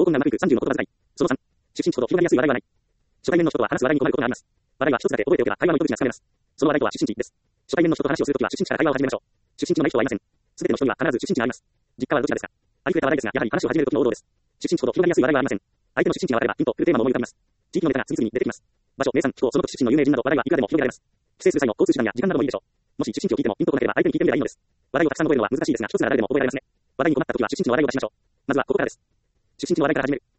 困難なく30の言葉遣い。その3、出身地ほど広がりやすい話題はない。初対面の人とは話す話題に困ることがあります。話題は一つだけ覚えておけば会話の糸口がつかめます。その話題とは出身地です。初対面の人と話をするときは出身地から会話を始めましょう。出身地のない人はいません。すべての人には必ず出身地があります。実家はどちらですか？ありふれた話題ですが、やはり話を始めるときの王道です。出身地ほど広がりやすい話題はありません。相手の出身地が分かれば、ピンとくるテーマも思い浮かびます。地域のネタが次々に出てきます。場所、名産、気候、その土地出身の有名人など話題はいくらでも広げられます。帰省する際の交通手段や時間などもいいでしょう。もし出身地を聞いてもピンとこなければ相手に聞いてみればいいのです。話題をたくさん覚えるのは難しいですが、一つなら誰でも覚えられますね。話題に困ったときは出身地の話題を出しましょう。まずはここからです。出身地の話題から始める。